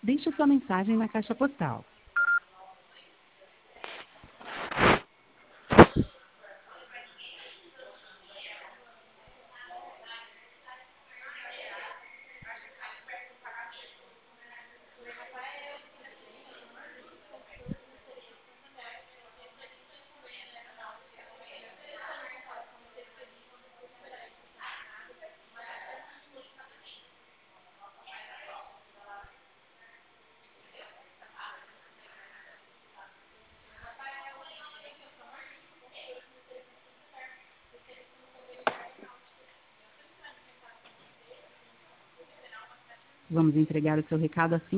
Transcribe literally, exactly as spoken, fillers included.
Deixe sua mensagem na caixa postal. Vamos entregar o seu recado assim